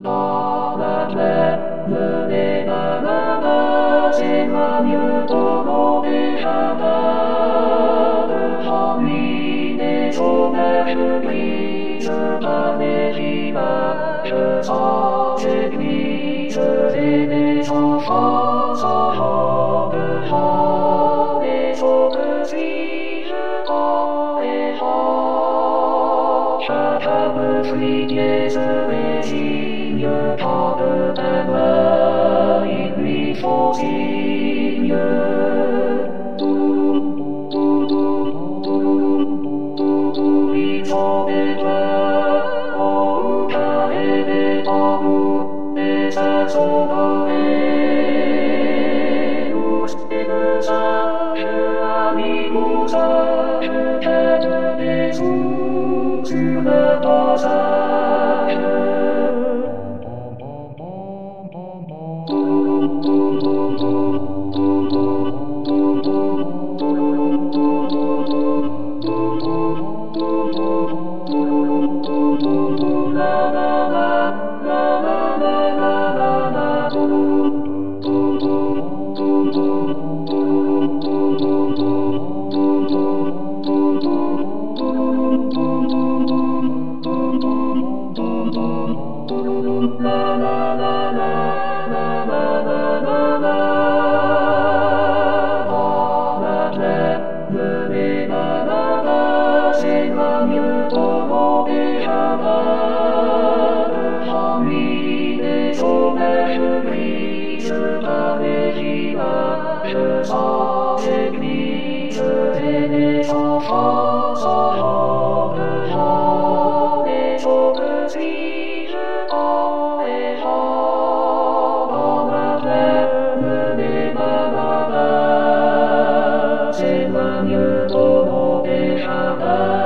Dans la plaine, les bananas s'éloignent au long des jardins. J'ennuie des auberges grises par les rivages sans église et des enfants sans robe. J'en ai autres suis-je dans les champs. Chacun me fuit pièce résigne quand de tes mains ils lui font signe. Ils sont des joies au carré des tambours, des saxons dorés. Tous les deux sages, amis sages, quêtent des sous sur le passage. Les bananas s'éloignent au long des jardins. J'ennuie des auberges grises par les rivages sans église et des enfants sans robe. J'en ai autres suis-je dans les champs. Dans ma plaine, les bananas s'éloignent au long des jardins.